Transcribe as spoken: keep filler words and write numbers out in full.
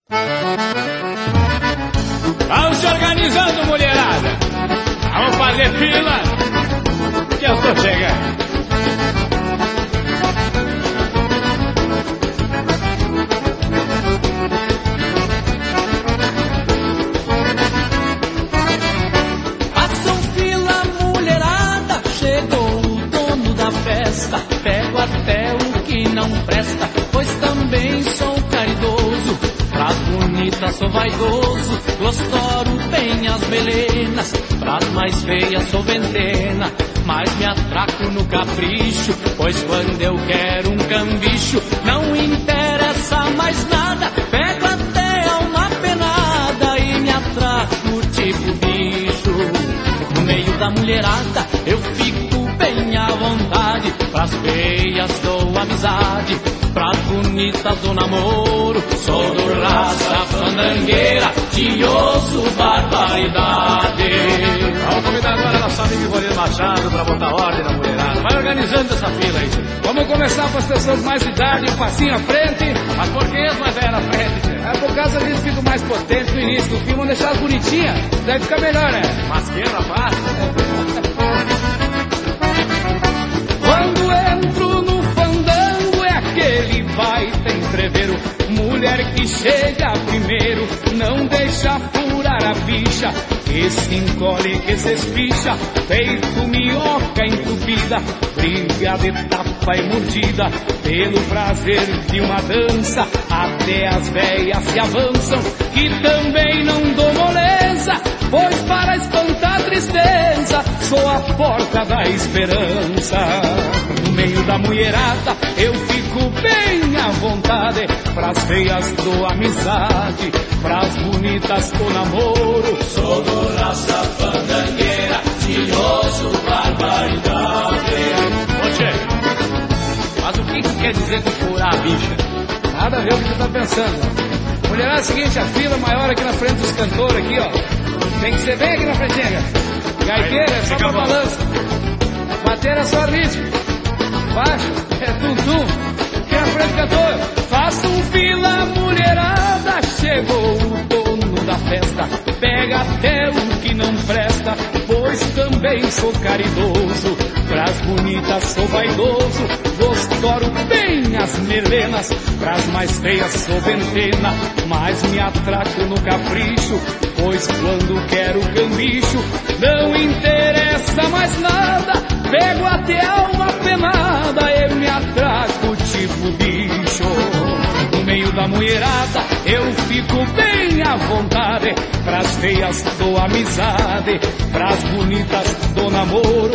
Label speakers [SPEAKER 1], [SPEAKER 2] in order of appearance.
[SPEAKER 1] Vamos se organizando, mulherada. Vamos fazer fila, que eu tô chegando.
[SPEAKER 2] Façam fila, mulherada, chegou o dono da festa. Pego até o que não presta, pois também sou caridoso. Pras bonitas sou vaidoso, glostoro bem as melenas. Pras mais feias sou ventena, mas me atraco no capricho. Pois quando eu quero um cambicho, não interessa mais nada. Pego até uma penada e me atraco tipo bicho. No meio da mulherada eu fico bem à vontade. Pras feias dou amizade, pras bonitas do namoro. Sou do raça fandangueira, tinhoso barbaridade.
[SPEAKER 1] Vamos convidar agora a nossa amiga Ivanir Machado pra botar ordem na mulherada. Vai organizando essa fila aí.
[SPEAKER 3] Vamos começar com as pessoas mais de idade, um passinho à frente.
[SPEAKER 1] Mas por que as mais velhas na frente?
[SPEAKER 3] É por causa que eles ficam mais potentes no início do filme, vamos deixar as bonitinhas, deve ficar melhor, né?
[SPEAKER 1] Mas que rapaz?
[SPEAKER 3] Quando entro no fandango é aquele baita entreveiro. Mulher que chega primeiro, não deixa furar a bicha, que se encolhe, que se espicha, feito minhoca entupida, briga de tapa e mordida, pelo prazer de uma dança, até as velhas se avançam, que também não dou moleza, pois para espantar a tristeza, sou a porta da esperança. No meio da mulherada eu fico bem à vontade, pras feias dou amizade, pras bonitas dou namoro.
[SPEAKER 2] Sou do raça fandangueira, tinhoso barbaridade.
[SPEAKER 1] Ô tchê, mas o que que quer dizer com furar a bicha?
[SPEAKER 3] Nada a ver com o que você tá pensando. Mulherada, é o seguinte, a fila maior aqui na frente dos cantores aqui, ó. Tem que ser bem aqui na frente, né? Gaiteira é só pra balança. Bateira é só ritmo. Baixo é tum-tum. Aqui na frente do cantor. Façam fila, mulherada, chegou o dono da festa. Pega até o que não presta, pois também sou caridoso. Pras bonitas sou vaidoso, gostoro bem as melenas. Pras mais feias sou ventena, mas me atraco no capricho, pois quando quero cambicho, não interessa mais nada. Pego até uma penada e me atraco tipo bicho. No meio da mulherada eu fico bem à vontade, pras feias dou amizade, pras bonitas dou namoro.